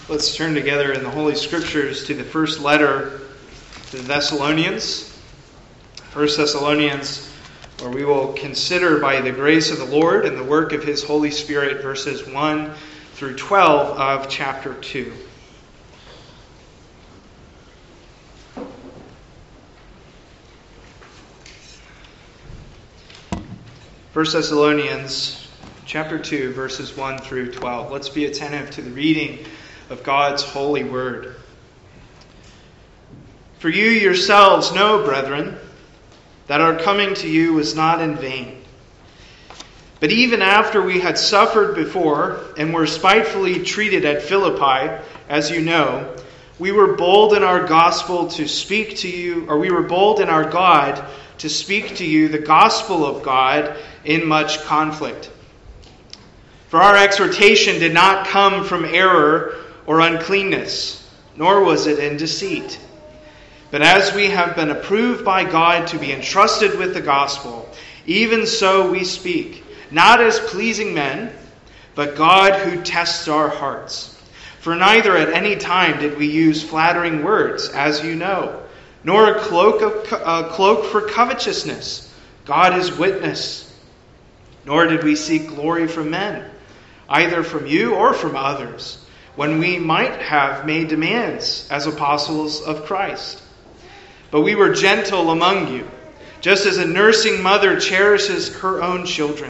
Let's turn together in the Holy Scriptures to the first letter to the Thessalonians. 1 Thessalonians, where we will consider by the grace of the Lord and the work of His Holy Spirit verses 1 through 12 of chapter 2. First Thessalonians chapter 2, verses 1 through 12. Let's be attentive to the reading of God's holy word. For you yourselves know, brethren, that our coming to you was not in vain. But even after we had suffered before and were spitefully treated at Philippi, as you know, we were bold in our gospel to speak to you, or we were bold in our God to speak to you the gospel of God in much conflict. For our exhortation did not come from error or uncleanness, nor was it in deceit. But as we have been approved by God to be entrusted with the gospel, even so we speak, not as pleasing men, but God who tests our hearts. For neither at any time did we use flattering words, as you know, nor a cloak for covetousness. God is witness. Nor did we seek glory from men, either from you or from others, when we might have made demands as apostles of Christ. But we were gentle among you, just as a nursing mother cherishes her own children.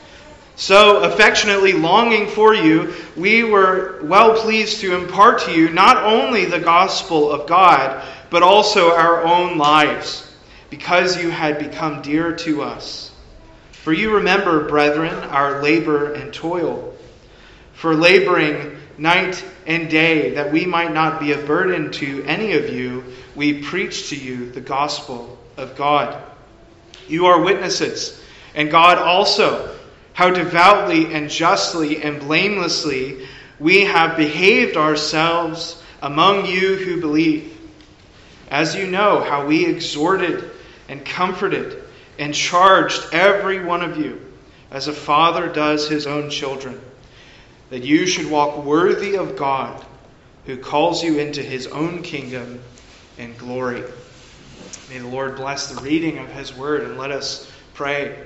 So, affectionately longing for you, we were well pleased to impart to you not only the gospel of God, but also our own lives, because you had become dear to us. For you remember, brethren, our labor and toil, for laboring night and day, that we might not be a burden to any of you, we preach to you the gospel of God. You are witnesses, and God also, how devoutly and justly and blamelessly we have behaved ourselves among you who believe. As you know, how we exhorted and comforted and charged every one of you, as a father does his own children, that you should walk worthy of God, who calls you into His own kingdom and glory. May the Lord bless the reading of His word, and let us pray.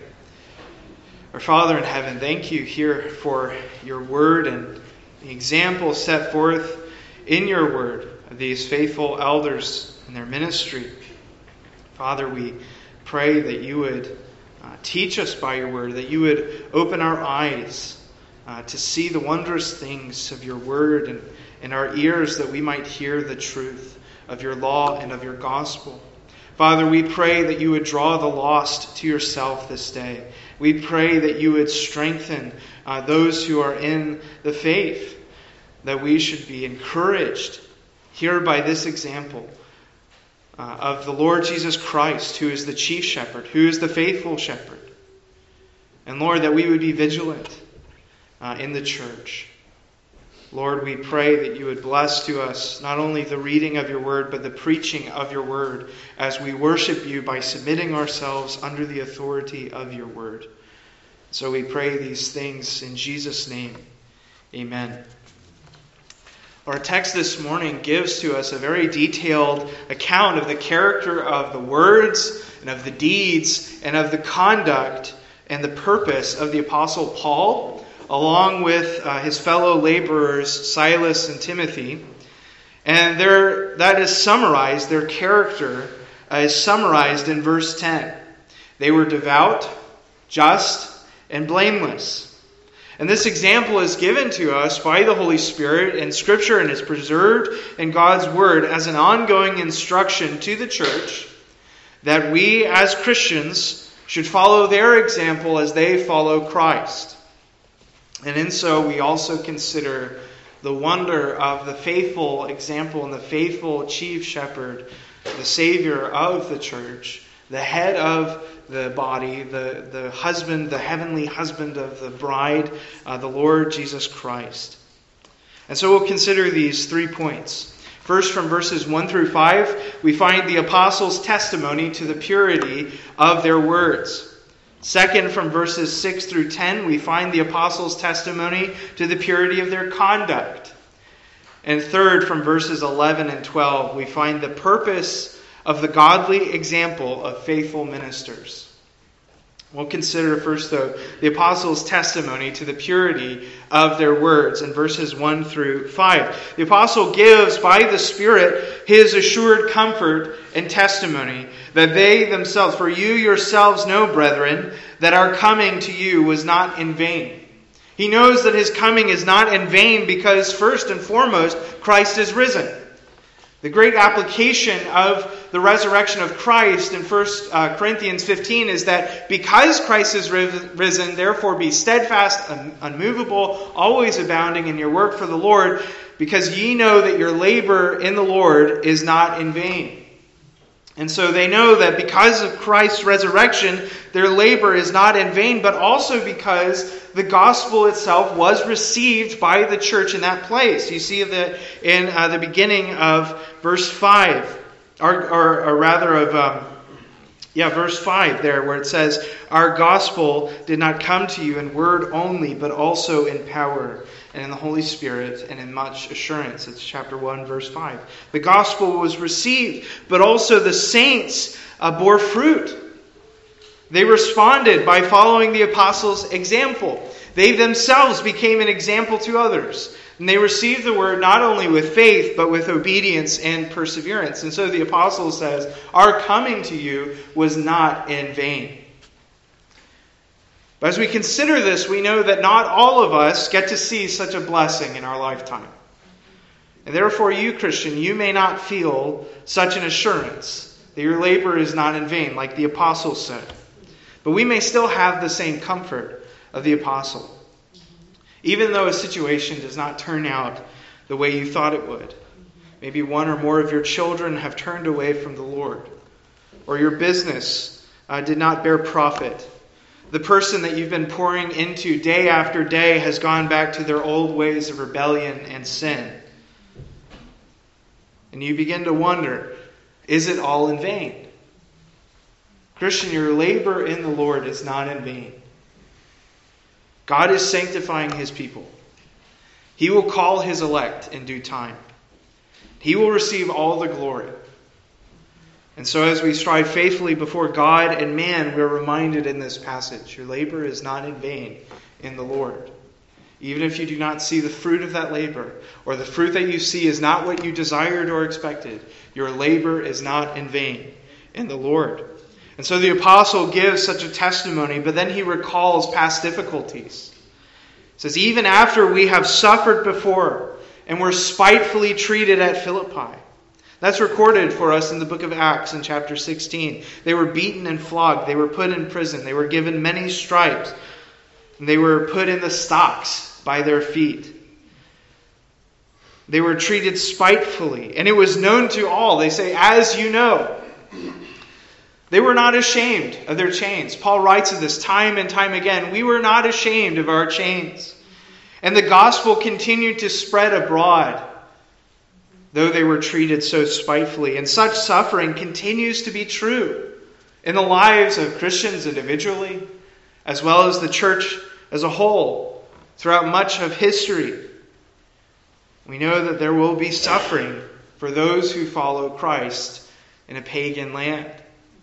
Our Father in heaven, thank you here for your word and the example set forth in your word of these faithful elders and their ministry. Father, we pray that you would teach us by your word, that you would open our eyes to see the wondrous things of your word, and our ears that we might hear the truth of your law and of your gospel. Father, we pray that you would draw the lost to yourself this day. We pray that you would strengthen those who are in the faith, that we should be encouraged here by this example of the Lord Jesus Christ, who is the chief shepherd, who is the faithful shepherd. And Lord, that we would be vigilant in the church. Lord, we pray that you would bless to us not only the reading of your word, but the preaching of your word as we worship you by submitting ourselves under the authority of your word. So we pray these things in Jesus' name. Amen. Our text this morning gives to us a very detailed account of the character of the words and of the deeds and of the conduct and the purpose of the Apostle Paul, along with his fellow laborers Silas and Timothy. And that is summarized, their character is summarized in verse 10. They were devout, just, and blameless. And this example is given to us by the Holy Spirit in Scripture, and is preserved in God's Word as an ongoing instruction to the church that we as Christians should follow their example as they follow Christ. And in so we also consider the wonder of the faithful example and the faithful chief shepherd, the Savior of the church, the head of the body, the husband, the heavenly husband of the bride, the Lord Jesus Christ. And so we'll consider these 3 points. First, from verses 1 through 5, we find the apostles' testimony to the purity of their words. Second, from verses 6 through 10, we find the apostles' testimony to the purity of their conduct. And third, from verses 11 and 12, we find the purpose of the godly example of faithful ministers. We'll consider first, though, the apostles' testimony to the purity of their words in verses 1 through 5. The apostle gives, by the Spirit, his assured comfort and testimony that they themselves, for you yourselves know, brethren, that our coming to you was not in vain. He knows that his coming is not in vain because, first and foremost, Christ is risen. The great application of the resurrection of Christ in 1 Corinthians 15 is that because Christ is risen, therefore be steadfast, unmovable, always abounding in your work for the Lord, because ye know that your labor in the Lord is not in vain. And so they know that because of Christ's resurrection, their labor is not in vain, but also because the gospel itself was received by the church in that place. You see that in the beginning of verse 5, or rather of verse 5 there, where it says, our gospel did not come to you in word only, but also in power and in the Holy Spirit and in much assurance. It's chapter 1, verse 5. The gospel was received, but also the saints bore fruit. They responded by following the apostles' example. They themselves became an example to others. And they received the word not only with faith, but with obedience and perseverance. And so the apostle says, our coming to you was not in vain. But as we consider this, we know that not all of us get to see such a blessing in our lifetime. And therefore, you, Christian, you may not feel such an assurance that your labor is not in vain, like the apostle said. But we may still have the same comfort of the apostle. Even though a situation does not turn out the way you thought it would. Maybe one or more of your children have turned away from the Lord. Or your business did not bear profit. The person that you've been pouring into day after day has gone back to their old ways of rebellion and sin. And you begin to wonder, is it all in vain? Christian, your labor in the Lord is not in vain. God is sanctifying his people. He will call his elect in due time. He will receive all the glory. And so as we strive faithfully before God and man, we're reminded in this passage, your labor is not in vain in the Lord. Even if you do not see the fruit of that labor, or the fruit that you see is not what you desired or expected, your labor is not in vain in the Lord. And so the apostle gives such a testimony, but then he recalls past difficulties. He says, even after we have suffered before and were spitefully treated at Philippi. That's recorded for us in the book of Acts in chapter 16. They were beaten and flogged. They were put in prison. They were given many stripes. And they were put in the stocks by their feet. They were treated spitefully. And it was known to all. They say, as you know. They were not ashamed of their chains. Paul writes of this time and time again. We were not ashamed of our chains. And the gospel continued to spread abroad, though they were treated so spitefully. And such suffering continues to be true in the lives of Christians individually, as well as the church as a whole, throughout much of history. We know that there will be suffering for those who follow Christ in a pagan land.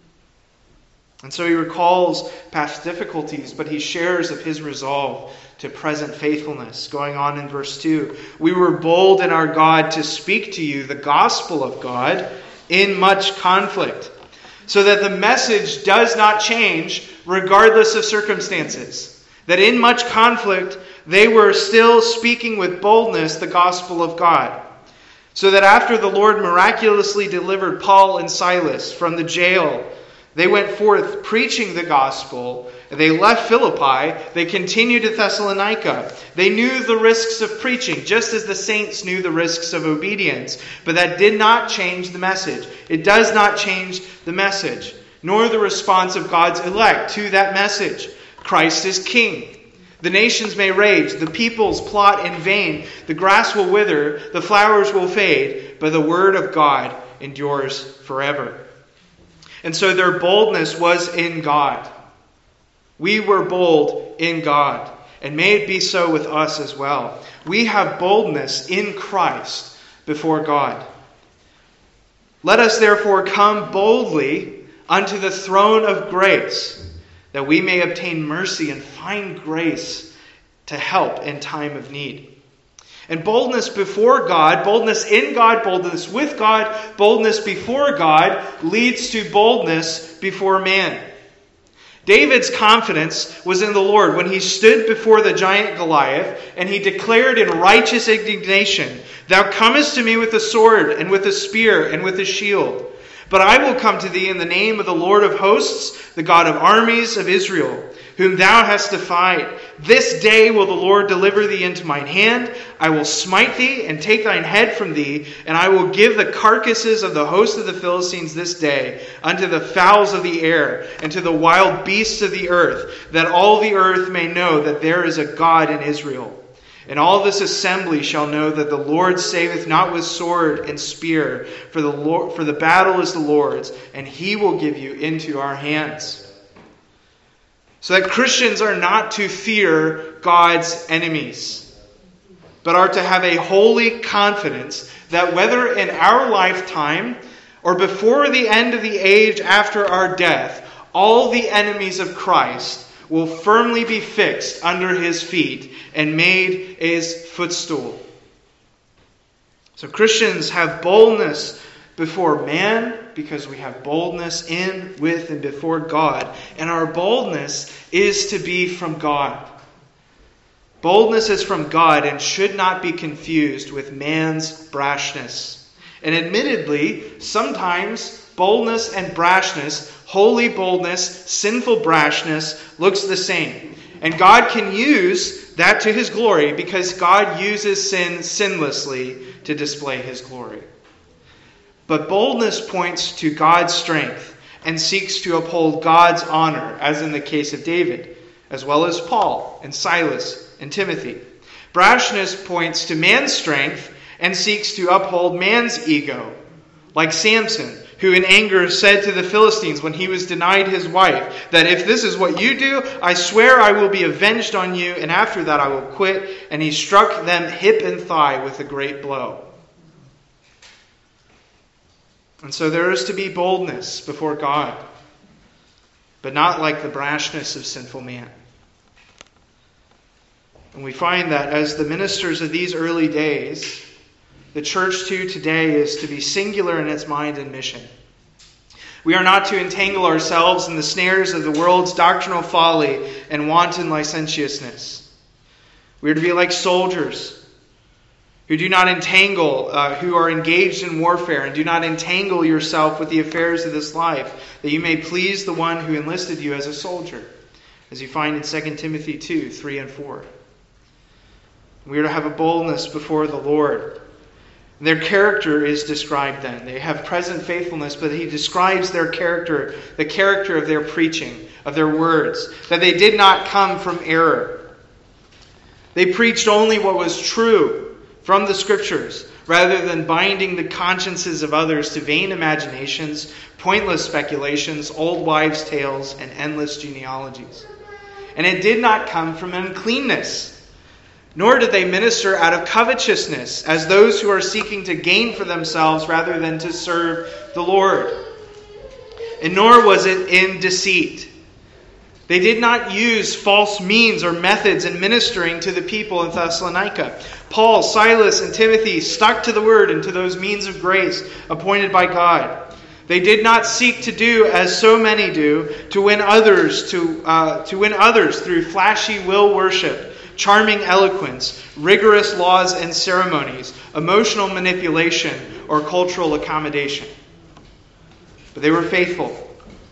And so he recalls past difficulties, but he shares of his resolve to present faithfulness. Going on in verse 2, we were bold in our God to speak to you the gospel of God in much conflict, so that the message does not change regardless of circumstances. That in much conflict, they were still speaking with boldness the gospel of God. So that after the Lord miraculously delivered Paul and Silas from the jail, they went forth preaching the gospel. They left Philippi. They continued to Thessalonica. They knew the risks of preaching, just as the saints knew the risks of obedience. But that did not change the message. It does not change the message, nor the response of God's elect to that message. Christ is king. The nations may rage. The peoples plot in vain. The grass will wither. The flowers will fade. But the word of God endures forever. And so their boldness was in God. We were bold in God. and may it be so with us as well. We have boldness in Christ before God. Let us therefore come boldly unto the throne of grace, that we may obtain mercy and find grace to help in time of need. And boldness before God, boldness in God, boldness with God, boldness before God leads to boldness before man. David's confidence was in the Lord when he stood before the giant Goliath and he declared in righteous indignation, "Thou comest to me with a sword and with a spear and with a shield. But I will come to thee in the name of the Lord of hosts, the God of armies of Israel, whom thou hast defied. This day will the Lord deliver thee into mine hand. I will smite thee and take thine head from thee, and I will give the carcasses of the host of the Philistines this day unto the fowls of the air and to the wild beasts of the earth, that all the earth may know that there is a God in Israel. And all this assembly shall know that the Lord saveth not with sword and spear, for the battle is the Lord's, and he will give you into our hands." So that Christians are not to fear God's enemies, but are to have a holy confidence that whether in our lifetime or before the end of the age after our death, all the enemies of Christ will firmly be fixed under his feet and made his footstool. So Christians have boldness before man because we have boldness in, with, and before God. And our boldness is to be from God. Boldness is from God and should not be confused with man's brashness. And admittedly, sometimes boldness and brashness, holy boldness, sinful brashness, looks the same. And God can use that to his glory because God uses sin sinlessly to display his glory. But boldness points to God's strength and seeks to uphold God's honor, as in the case of David, as well as Paul and Silas and Timothy. Brashness points to man's strength and seeks to uphold man's ego, like Samson, who in anger said to the Philistines when he was denied his wife, that if this is what you do, I swear I will be avenged on you, and after that I will quit. And he struck them hip and thigh with a great blow. And so there is to be boldness before God, but not like the brashness of sinful man. And we find that as the ministers of these early days, the church too today is to be singular in its mind and mission. We are not to entangle ourselves in the snares of the world's doctrinal folly and wanton licentiousness. We are to be like soldiers who do not entangle, who are engaged in warfare, and do not entangle yourself with the affairs of this life, that you may please the one who enlisted you as a soldier, as you find in 2 Timothy 2, 3 and 4. We are to have a boldness before the Lord. Their character is described then. They have present faithfulness, but he describes their character, the character of their preaching, of their words, that they did not come from error. They preached only what was true from the Scriptures, rather than binding the consciences of others to vain imaginations, pointless speculations, old wives' tales, and endless genealogies. And it did not come from uncleanness, nor did they minister out of covetousness, as those who are seeking to gain for themselves rather than to serve the Lord. And nor was it in deceit. They did not use false means or methods in ministering to the people in Thessalonica. Paul, Silas, and Timothy stuck to the word and to those means of grace appointed by God. They did not seek to do as so many do, to win others through flashy will worship, charming eloquence, rigorous laws and ceremonies, emotional manipulation, or cultural accommodation. But they were faithful.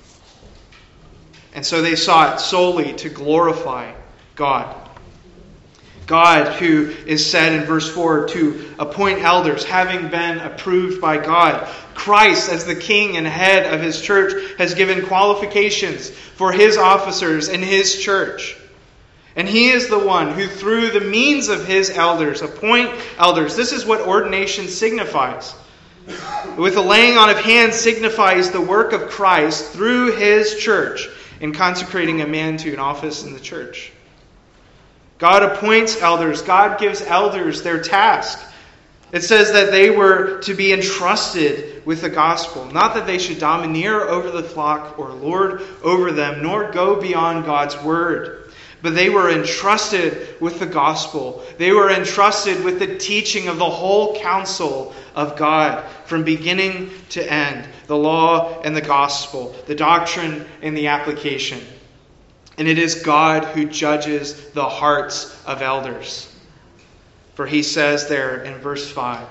And so they sought solely to glorify God. God, who is said in verse 4 to appoint elders, having been approved by God. Christ, as the king and head of his church, has given qualifications for his officers in his church. And he is the one who, through the means of his elders, appoint elders. This is what ordination signifies. With the laying on of hands signifies the work of Christ through his church in consecrating a man to an office in the church. God appoints elders. God gives elders their task. It says that they were to be entrusted with the gospel. Not that they should domineer over the flock or lord over them, nor go beyond God's word. But they were entrusted with the gospel. They were entrusted with the teaching of the whole counsel of God from beginning to end. The law and the gospel, the doctrine and the application. And it is God who judges the hearts of elders. For he says there in verse 5,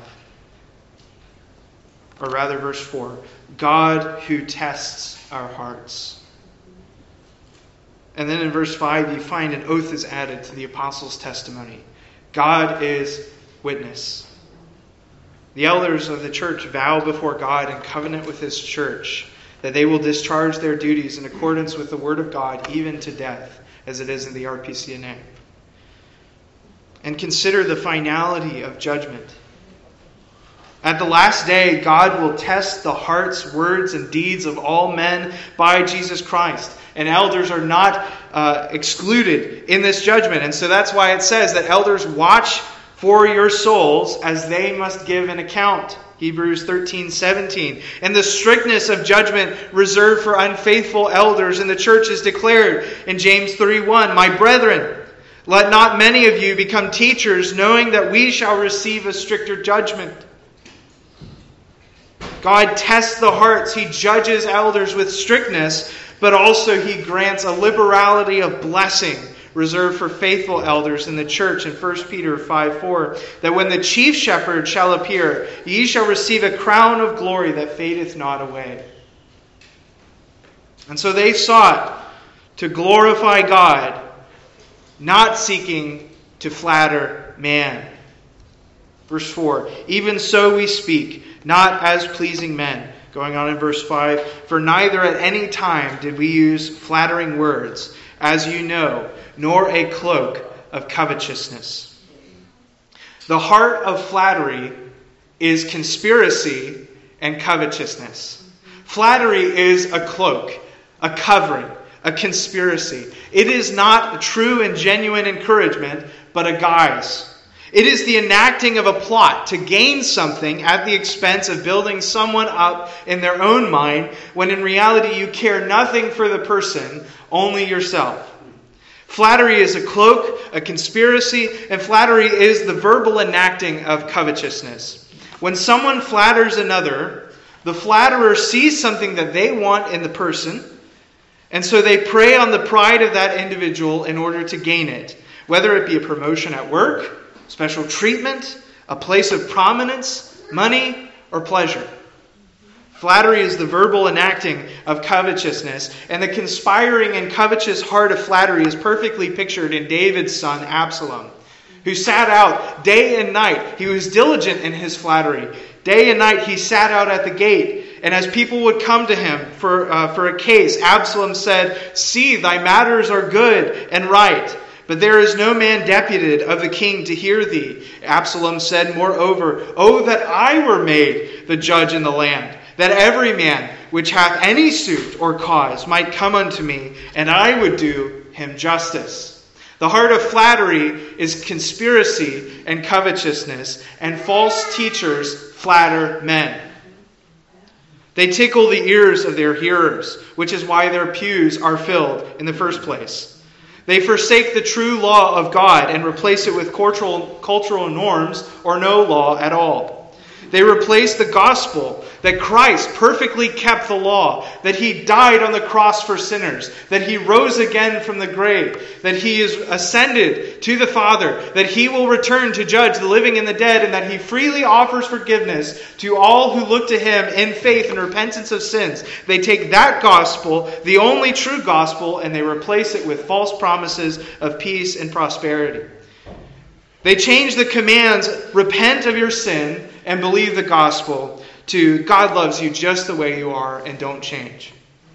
or rather verse 4, God who tests our hearts. And then in verse 5 you find an oath is added to the apostles' testimony. God is witness. The elders of the church vow before God in covenant with his church that they will discharge their duties in accordance with the word of God even to death, as it is in the RPCNA. And consider the finality of judgment. At the last day, God will test the hearts, words, and deeds of all men by Jesus Christ. And elders are not excluded in this judgment. And so that's why it says that elders watch for your souls as they must give an account. Hebrews 13:17. And the strictness of judgment reserved for unfaithful elders in the church is declared in James 3:1. My brethren, let not many of you become teachers, knowing that we shall receive a stricter judgment. God tests the hearts. He judges elders with strictness, but also he grants a liberality of blessing reserved for faithful elders in the church in 1 Peter 5:4, that when the chief shepherd shall appear, ye shall receive a crown of glory that fadeth not away. And so they sought to glorify God, not seeking to flatter man. Verse 4, even so we speak, not as pleasing men. Going on in verse 5, for neither at any time did we use flattering words, as you know, nor a cloak of covetousness. The heart of flattery is conspiracy and covetousness. Flattery is a cloak, a covering, a conspiracy. It is not a true and genuine encouragement, but a guise. It is the enacting of a plot to gain something at the expense of building someone up in their own mind, when in reality you care nothing for the person, only yourself. Flattery is a cloak, a conspiracy, and flattery is the verbal enacting of covetousness. When someone flatters another, the flatterer sees something that they want in the person, and so they prey on the pride of that individual in order to gain it, whether it be a promotion at work, special treatment, a place of prominence, money, or pleasure. Flattery is the verbal enacting of covetousness, and the conspiring and covetous heart of flattery is perfectly pictured in David's son Absalom, who sat out day and night. He was diligent in his flattery. Day and night he sat out at the gate, and as people would come to him for a case, Absalom said, see, thy matters are good and right, but there is no man deputed of the king to hear thee. Absalom said, moreover, oh, that I were made the judge in the land, that every man which hath any suit or cause might come unto me, and I would do him justice. The heart of flattery is conspiracy and covetousness, and false teachers flatter men. They tickle the ears of their hearers, which is why their pews are filled in the first place. They forsake the true law of God and replace it with cultural norms or no law at all. They replace the gospel that Christ perfectly kept the law, that he died on the cross for sinners, that he rose again from the grave, that he is ascended to the Father, that he will return to judge the living and the dead, and that he freely offers forgiveness to all who look to him in faith and repentance of sins. They take that gospel, the only true gospel, and they replace it with false promises of peace and prosperity. They change the commands, repent of your sin and believe the gospel, to God loves you just the way you are and don't change.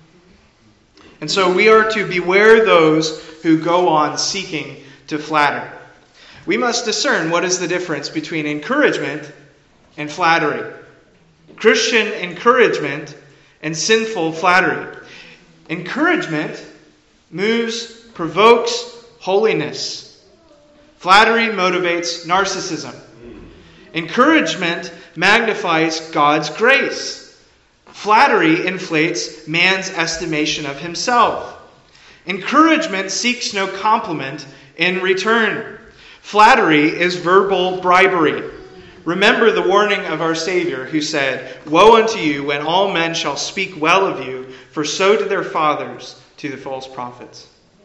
And so we are to beware those who go on seeking to flatter. We must discern what is the difference between encouragement and flattery. Christian encouragement and sinful flattery. Encouragement moves, provokes holiness. Flattery motivates narcissism. Encouragement magnifies God's grace. Flattery inflates man's estimation of himself. Encouragement seeks no compliment in return. Flattery is verbal bribery. Remember the warning of our Savior, who said, "Woe unto you when all men shall speak well of you, for so did their fathers to the false prophets."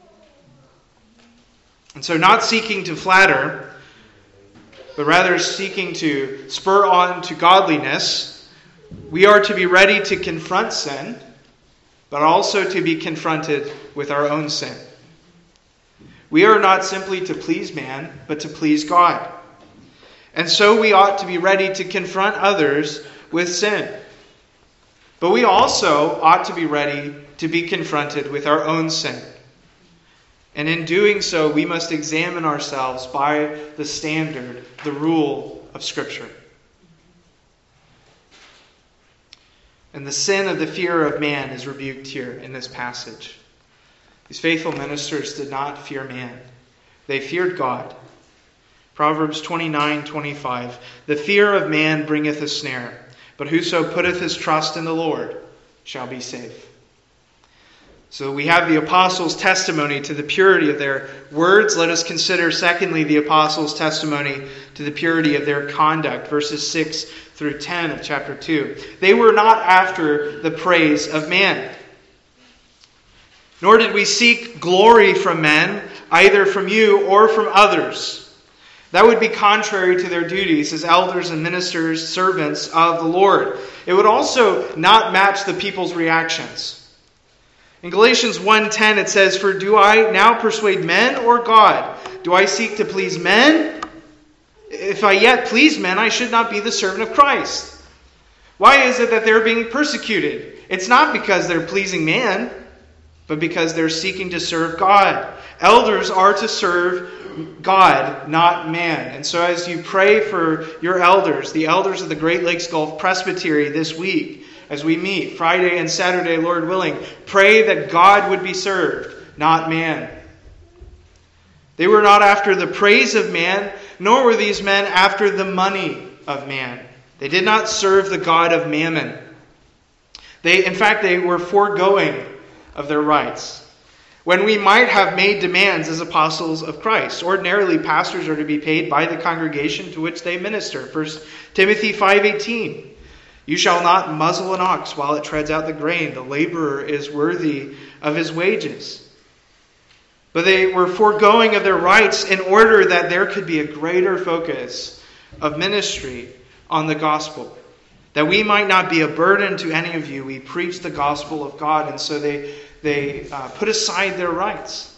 And so not seeking to flatter, but rather seeking to spur on to godliness, we are to be ready to confront sin, but also to be confronted with our own sin. We are not simply to please man, but to please God. And so we ought to be ready to confront others with sin. But we also ought to be ready to be confronted with our own sin. And in doing so, we must examine ourselves by the standard, the rule of Scripture. And the sin of the fear of man is rebuked here in this passage. These faithful ministers did not fear man. They feared God. Proverbs 29:25. The fear of man bringeth a snare, but whoso putteth his trust in the Lord shall be safe. So we have the apostles' testimony to the purity of their words. Let us consider, secondly, the apostles' testimony to the purity of their conduct. Verses 6 through 10 of chapter 2. They were not after the praise of man. Nor did we seek glory from men, either from you or from others. That would be contrary to their duties as elders and ministers, servants of the Lord. It would also not match the people's reactions. In Galatians 1:10 it says, "For do I now persuade men or God? Do I seek to please men? If I yet please men, I should not be the servant of Christ." Why is it that they're being persecuted? It's not because they're pleasing man, but because they're seeking to serve God. Elders are to serve God, not man. And so as you pray for your elders, the elders of the Great Lakes Gulf Presbytery this week, as we meet Friday and Saturday, Lord willing, pray that God would be served, not man. They were not after the praise of man, nor were these men after the money of man. They did not serve the god of mammon. In fact, they were foregoing of their rights. When we might have made demands as apostles of Christ. Ordinarily, pastors are to be paid by the congregation to which they minister. 1 Timothy 5:18. You shall not muzzle an ox while it treads out the grain. The laborer is worthy of his wages. But they were foregoing of their rights in order that there could be a greater focus of ministry on the gospel. That we might not be a burden to any of you, we preach the gospel of God. And so they put aside their rights.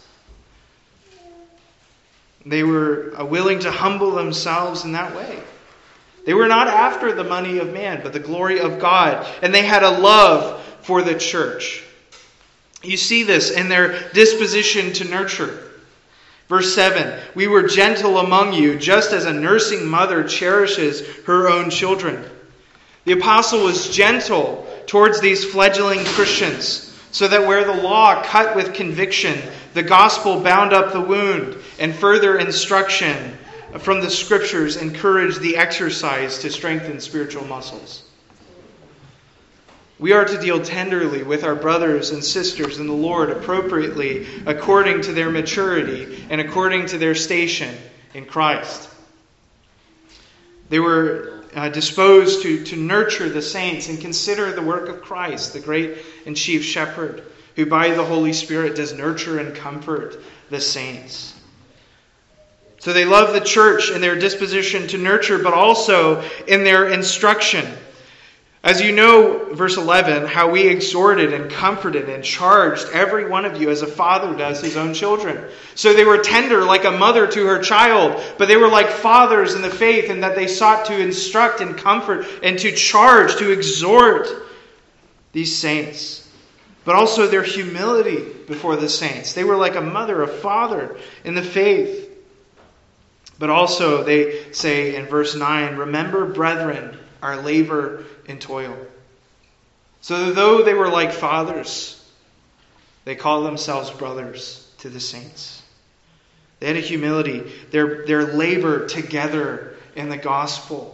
They were willing to humble themselves in that way. They were not after the money of man, but the glory of God. And they had a love for the church. You see this in their disposition to nurture. Verse 7, we were gentle among you, just as a nursing mother cherishes her own children. The apostle was gentle towards these fledgling Christians, so that where the law cut with conviction, the gospel bound up the wound, and further instruction from the Scriptures encouraged the exercise to strengthen spiritual muscles. We are to deal tenderly with our brothers and sisters in the Lord appropriately according to their maturity and according to their station in Christ. They were disposed to nurture the saints and consider the work of Christ, the great and chief shepherd, who by the Holy Spirit does nurture and comfort the saints. So they love the church in their disposition to nurture, but also in their instruction. As you know, verse 11, how we exhorted and comforted and charged every one of you as a father does his own children. So they were tender like a mother to her child, but they were like fathers in the faith in that they sought to instruct and comfort and to charge, to exhort these saints. But also their humility before the saints. They were like a mother, a father in the faith. But also they say in verse 9, remember, brethren, our labor and toil. So though they were like fathers, they call themselves brothers to the saints. They had a humility. Their labor together in the gospel.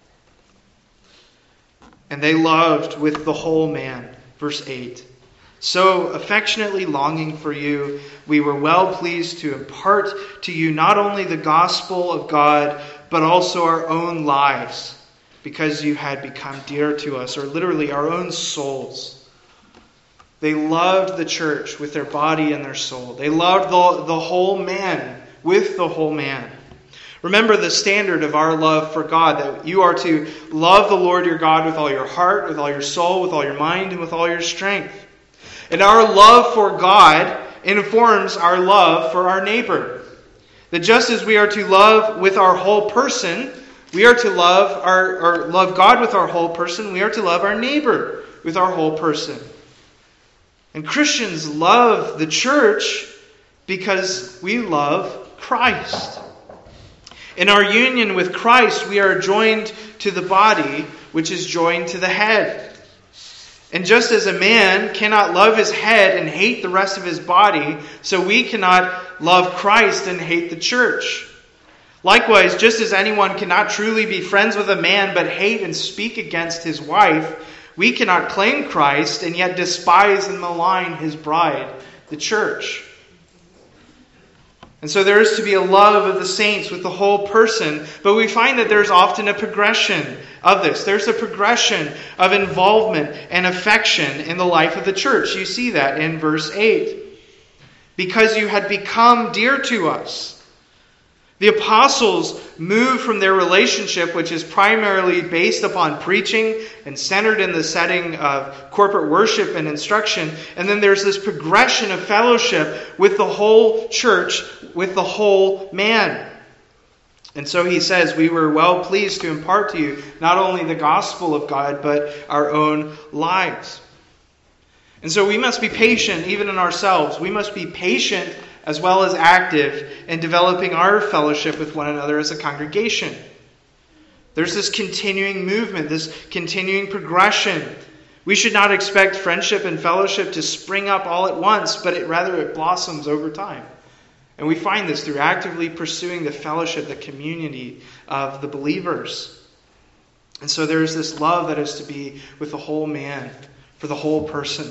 And they loved with the whole man. Verse 8. So affectionately longing for you, we were well pleased to impart to you not only the gospel of God, but also our own lives, because you had become dear to us, or literally our own souls. They loved the church with their body and their soul. They loved the whole man with the whole man. Remember the standard of our love for God, that you are to love the Lord your God with all your heart, with all your soul, with all your mind, and with all your strength. And our love for God informs our love for our neighbor. That just as we are to love with our whole person, we are to love God with our whole person, we are to love our neighbor with our whole person. And Christians love the church because we love Christ. In our union with Christ, we are joined to the body, which is joined to the head. And just as a man cannot love his head and hate the rest of his body, so we cannot love Christ and hate the church. Likewise, just as anyone cannot truly be friends with a man but hate and speak against his wife, we cannot claim Christ and yet despise and malign his bride, the church. And so there is to be a love of the saints with the whole person, but we find that there's often a progression of this. There's a progression of involvement and affection in the life of the church. You see that in verse 8. Because you had become dear to us. The apostles moved from their relationship, which is primarily based upon preaching and centered in the setting of corporate worship and instruction. And then there's this progression of fellowship with the whole church, with the whole man. And so he says, we were well pleased to impart to you not only the gospel of God, but our own lives. And so we must be patient even in ourselves. We must be patient as well as active in developing our fellowship with one another as a congregation. There's this continuing movement, this continuing progression. We should not expect friendship and fellowship to spring up all at once, but rather it blossoms over time. And we find this through actively pursuing the fellowship, the community of the believers. And so there's this love that is to be with the whole man, for the whole person.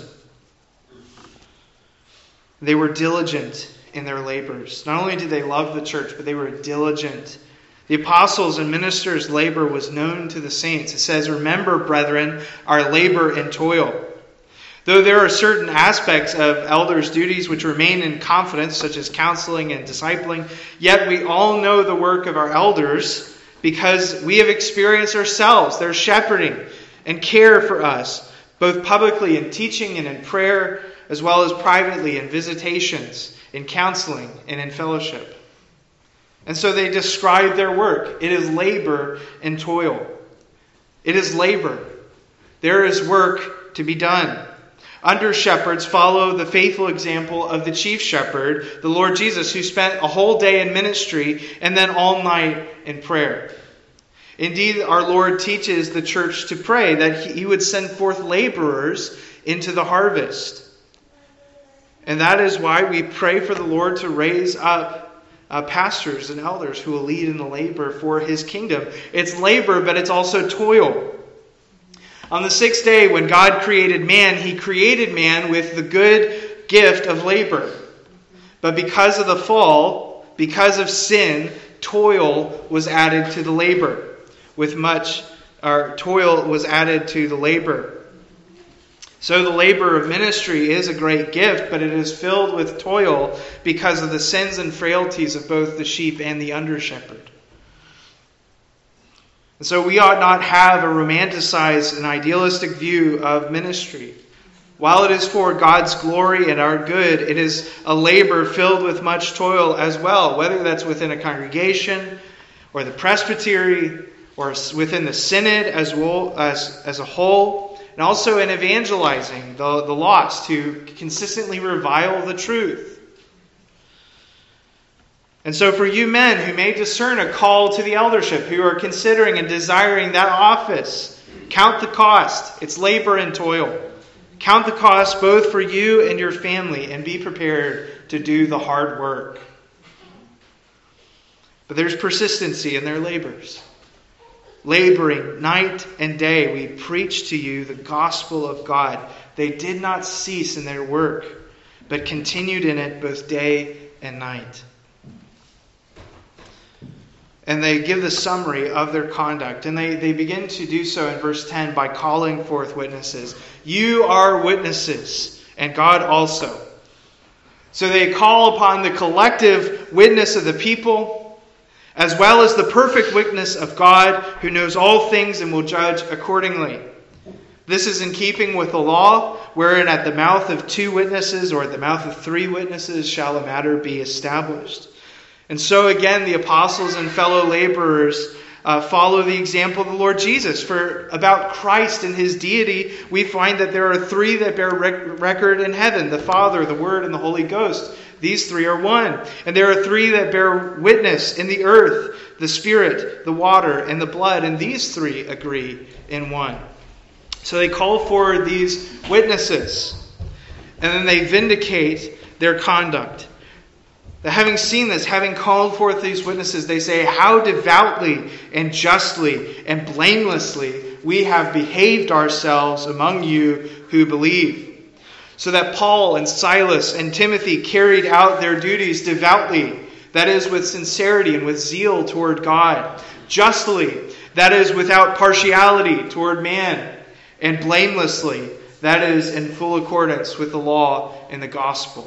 They were diligent in their labors. Not only did they love the church, but they were diligent. The apostles' and ministers' labor was known to the saints. It says, remember, brethren, our labor and toil. Though there are certain aspects of elders' duties which remain in confidence, such as counseling and discipling, yet we all know the work of our elders because we have experienced ourselves their shepherding and care for us, both publicly in teaching and in prayer, as well as privately in visitations, in counseling, and in fellowship. And so they describe their work. It is labor and toil. It is labor. There is work to be done. Under shepherds follow the faithful example of the chief shepherd, the Lord Jesus, who spent a whole day in ministry and then all night in prayer. Indeed, our Lord teaches the church to pray that He would send forth laborers into the harvest. And that is why we pray for the Lord to raise up pastors and elders who will lead in the labor for His kingdom. It's labor, but it's also toil. On the sixth day, when God created man, He created man with the good gift of labor. But because of the fall, because of sin, toil was added to the labor. Toil was added to the labor. So the labor of ministry is a great gift, but it is filled with toil because of the sins and frailties of both the sheep and the under-shepherd. And so we ought not have a romanticized and idealistic view of ministry. While it is for God's glory and our good, it is a labor filled with much toil as well, whether that's within a congregation or the presbytery or within the synod as well as a whole. And also in evangelizing the lost who consistently revile the truth. And so for you men who may discern a call to the eldership, who are considering and desiring that office, count the cost. It's labor and toil. Count the cost both for you and your family, and be prepared to do the hard work. But there's persistency in their labors. Laboring night and day, we preach to you the gospel of God. They did not cease in their work, but continued in it both day and night. And they give the summary of their conduct. And they begin to do so in verse 10 by calling forth witnesses. You are witnesses, and God also. So they call upon the collective witness of the people, as well as the perfect witness of God, who knows all things and will judge accordingly. This is in keeping with the law, wherein at the mouth of 2 witnesses or at the mouth of 3 witnesses shall a matter be established. And so again, the apostles and fellow laborers follow the example of the Lord Jesus. For about Christ and his deity, we find that there are 3 that bear record in heaven: the Father, the Word, and the Holy Ghost. These 3 are one. And there are 3 that bear witness in the earth: the Spirit, the water, and the blood. And these 3 agree in one. So they call for these witnesses, and then they vindicate their conduct. That having seen this, having called forth these witnesses, they say, how devoutly and justly and blamelessly we have behaved ourselves among you who believe. So that Paul and Silas and Timothy carried out their duties devoutly, that is, with sincerity and with zeal toward God; justly, that is, without partiality toward man; and blamelessly, that is, in full accordance with the law and the gospel.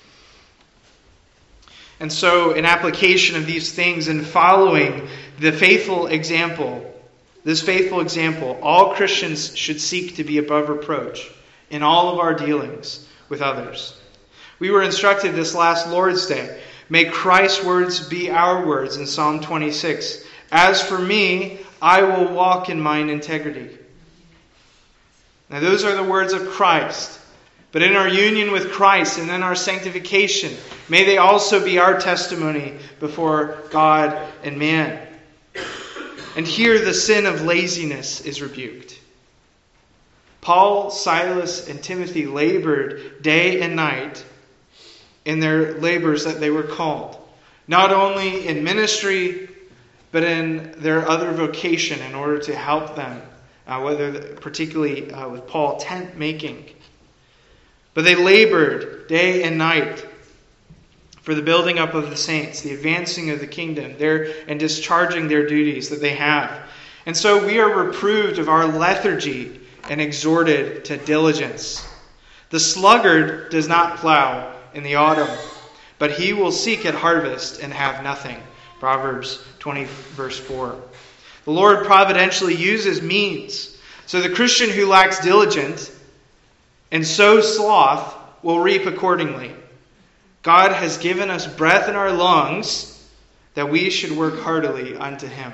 And so, in application of these things and following the faithful example, this faithful example, all Christians should seek to be above reproach in all of our dealings with others. We were instructed this last Lord's Day, may Christ's words be our words in Psalm 26. As for me, I will walk in mine integrity. Now those are the words of Christ. But in our union with Christ and in our sanctification, may they also be our testimony before God and man. And here the sin of laziness is rebuked. Paul, Silas, and Timothy labored day and night in their labors that they were called, not only in ministry, but in their other vocation in order to help them, particularly with Paul, tent making. But they labored day and night for the building up of the saints, the advancing of the kingdom, and discharging their duties that they have. And so we are reproved of our lethargy and exhorted to diligence. The sluggard does not plow in the autumn, but he will seek at harvest and have nothing. Proverbs 20, verse 4. The Lord providentially uses means. So the Christian who lacks diligence and sows sloth will reap accordingly. God has given us breath in our lungs that we should work heartily unto Him.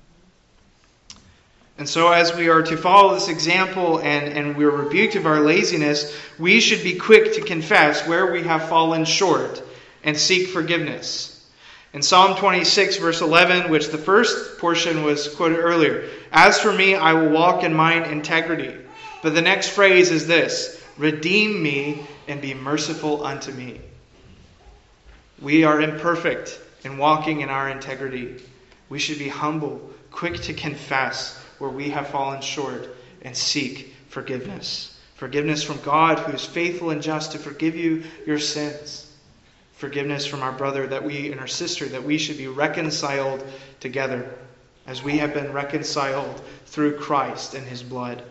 And so as we are to follow this example and we're rebuked of our laziness, we should be quick to confess where we have fallen short and seek forgiveness. In Psalm 26, verse 11, which the first portion was quoted earlier, as for me, I will walk in mine integrity. But the next phrase is this, redeem me and be merciful unto me. We are imperfect in walking in our integrity. We should be humble, quick to confess where we have fallen short, and seek forgiveness. Forgiveness from God, who is faithful and just to forgive you your sins. Forgiveness from our brother and our sister, that we should be reconciled together as we have been reconciled through Christ and His blood.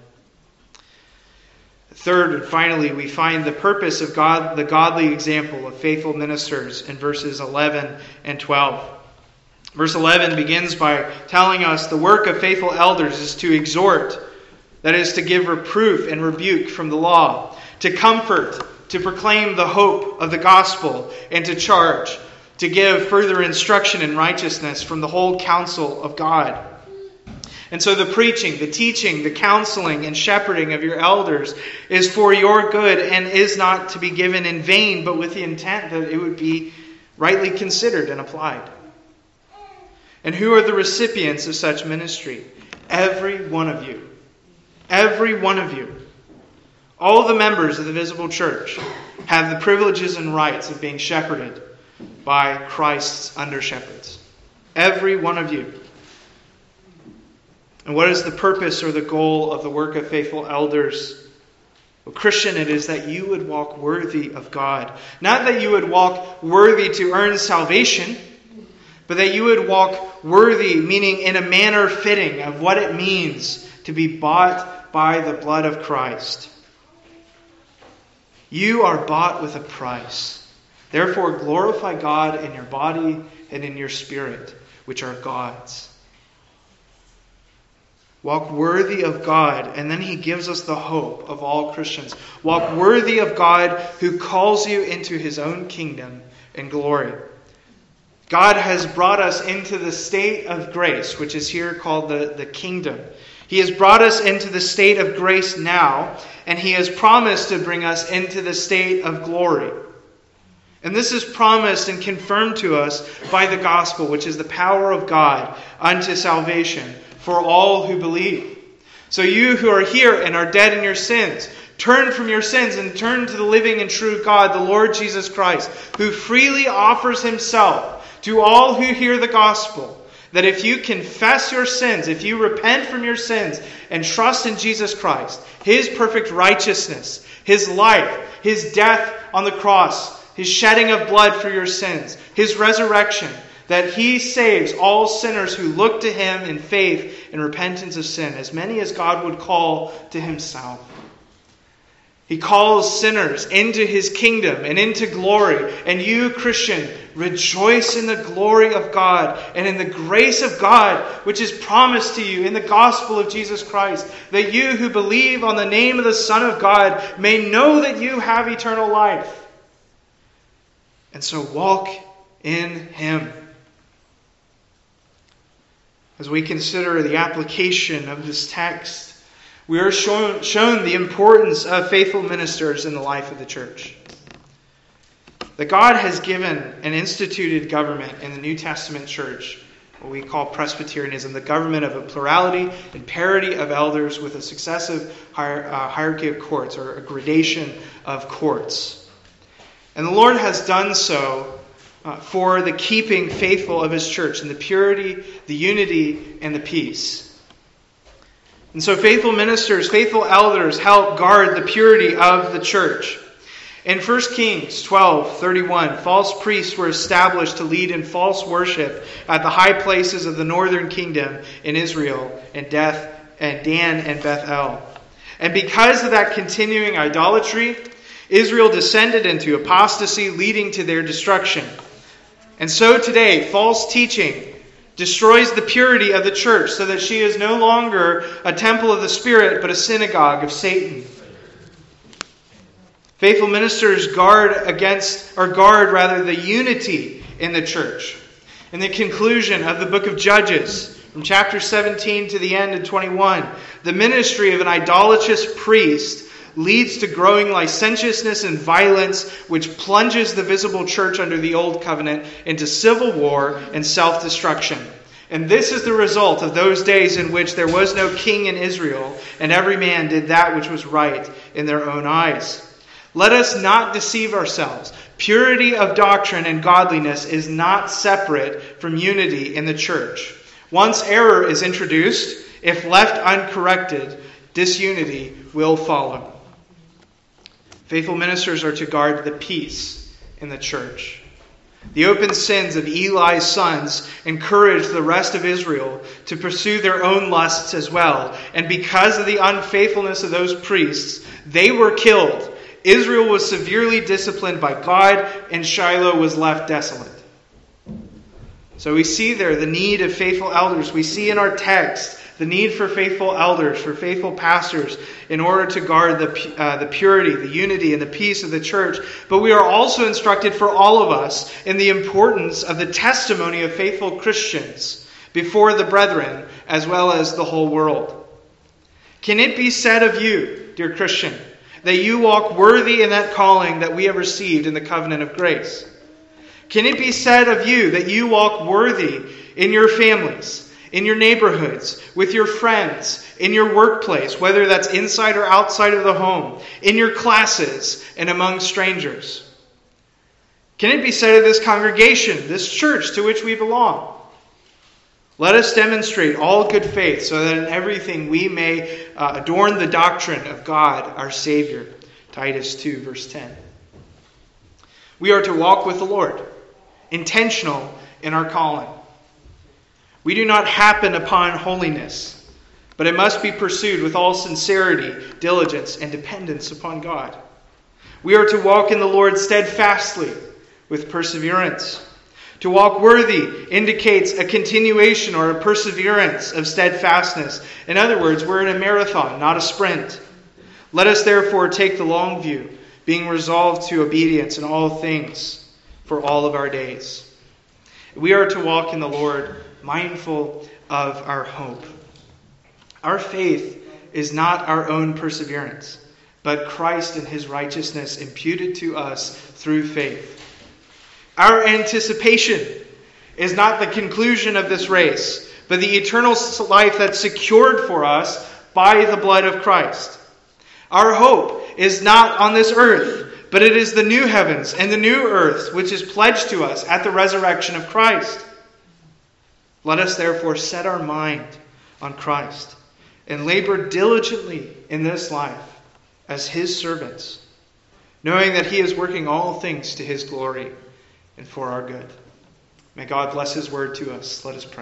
Third and finally, we find the purpose of God, the godly example of faithful ministers in verses 11 and 12. Verse 11 begins by telling us the work of faithful elders is to exhort, that is, to give reproof and rebuke from the law, to comfort, to proclaim the hope of the gospel, and to charge, to give further instruction in righteousness from the whole counsel of God. And so the preaching, the teaching, the counseling, and shepherding of your elders is for your good and is not to be given in vain, but with the intent that it would be rightly considered and applied. And who are the recipients of such ministry? Every one of you. Every one of you. All the members of the visible church have the privileges and rights of being shepherded by Christ's under-shepherds. every one of you. And what is the purpose or the goal of the work of faithful elders? Well, Christian, it is that you would walk worthy of God. Not that you would walk worthy to earn salvation, but that you would walk worthy, meaning in a manner fitting of what it means to be bought by the blood of Christ. You are bought with a price. Therefore, glorify God in your body and in your spirit, which are God's. Walk worthy of God, and then he gives us the hope of all Christians. Walk worthy of God who calls you into his own kingdom and glory. God has brought us into the state of grace, which is here called the kingdom. He has brought us into the state of grace now, and he has promised to bring us into the state of glory. And this is promised and confirmed to us by the gospel, which is the power of God unto salvation for all who believe. So you who are here and are dead in your sins, turn from your sins and turn to the living and true God, the Lord Jesus Christ, who freely offers himself to all who hear the gospel, that if you confess your sins, if you repent from your sins and trust in Jesus Christ, his perfect righteousness, his life, his death on the cross, his shedding of blood for your sins, his resurrection, that he saves all sinners who look to him in faith and repentance of sin, as many as God would call to himself. He calls sinners into his kingdom and into glory. And you, Christian, rejoice in the glory of God and in the grace of God, which is promised to you in the gospel of Jesus Christ, that you who believe on the name of the Son of God may know that you have eternal life. And so walk in him. As we consider the application of this text, we are shown the importance of faithful ministers in the life of the church. That God has given and instituted government in the New Testament church, what we call Presbyterianism, the government of a plurality and parity of elders with a successive hierarchy of courts, or a gradation of courts. And the Lord has done so for the keeping faithful of his church in the purity, the unity, and the peace. And so faithful ministers, faithful elders help guard the purity of the church. In 1 Kings 12:31, false priests were established to lead in false worship at the high places of the northern kingdom in Israel, and Dan and Bethel. And because of that continuing idolatry, Israel descended into apostasy, leading to their destruction. And so today, false teaching destroys the purity of the church, so that she is no longer a temple of the Spirit, but a synagogue of Satan. Faithful ministers guard the unity in the church. In the conclusion of the book of Judges, from chapter 17 to the end of 21, the ministry of an idolatrous priest leads to growing licentiousness and violence, which plunges the visible church under the old covenant into civil war and self-destruction. And this is the result of those days in which there was no king in Israel, and every man did that which was right in their own eyes. Let us not deceive ourselves. Purity of doctrine and godliness is not separate from unity in the church. Once error is introduced, if left uncorrected, disunity will follow. Faithful ministers are to guard the peace in the church. The open sins of Eli's sons encouraged the rest of Israel to pursue their own lusts as well. And because of the unfaithfulness of those priests, they were killed. Israel was severely disciplined by God, and Shiloh was left desolate. So we see there the need of faithful elders. We see in our text the need for faithful elders, for faithful pastors, in order to guard the purity, the unity, and the peace of the church. But we are also instructed for all of us in the importance of the testimony of faithful Christians before the brethren, as well as the whole world. Can it be said of you, dear Christian, that you walk worthy in that calling that we have received in the covenant of grace? Can it be said of you that you walk worthy in your families, in your neighborhoods, with your friends, in your workplace, whether that's inside or outside of the home, in your classes, and among strangers? Can it be said of this congregation, this church to which we belong, Let us demonstrate all good faith so that in everything we may adorn the doctrine of God, our Savior. Titus 2, verse 10. We are to walk with the Lord, intentional in our calling. We do not happen upon holiness, but it must be pursued with all sincerity, diligence, and dependence upon God. We are to walk in the Lord steadfastly with perseverance. To walk worthy indicates a continuation or a perseverance of steadfastness. In other words, we're in a marathon, not a sprint. Let us therefore take the long view, being resolved to obedience in all things for all of our days. We are to walk in the Lord, mindful of our hope. Our faith is not our own perseverance, but Christ and his righteousness imputed to us through faith. Our anticipation is not the conclusion of this race, but the eternal life that's secured for us by the blood of Christ. Our hope is not on this earth, but it is the new heavens and the new earth which is pledged to us at the resurrection of Christ. Let us therefore set our mind on Christ and labor diligently in this life as his servants, knowing that he is working all things to his glory and for our good. May God bless his word to us. Let us pray.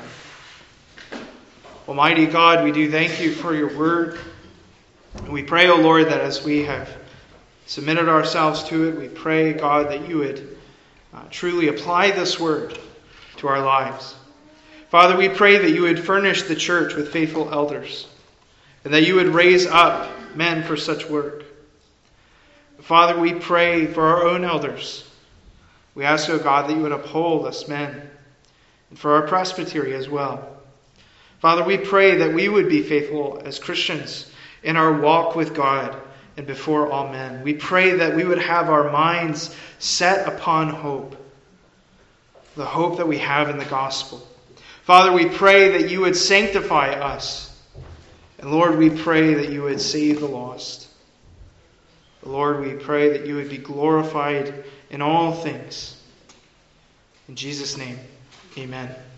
Almighty God, we do thank you for your word. And we pray, O Lord, that as we have submitted ourselves to it, we pray, God, that you would truly apply this word to our lives. Father, we pray that you would furnish the church with faithful elders, and that you would raise up men for such work. Father, we pray for our own elders. We ask, O God, that you would uphold us men, and for our presbytery as well. Father, we pray that we would be faithful as Christians in our walk with God and before all men. We pray that we would have our minds set upon hope, the hope that we have in the gospel. Father, we pray that you would sanctify us. And Lord, we pray that you would save the lost. Lord, we pray that you would be glorified in all things. In Jesus' name, amen.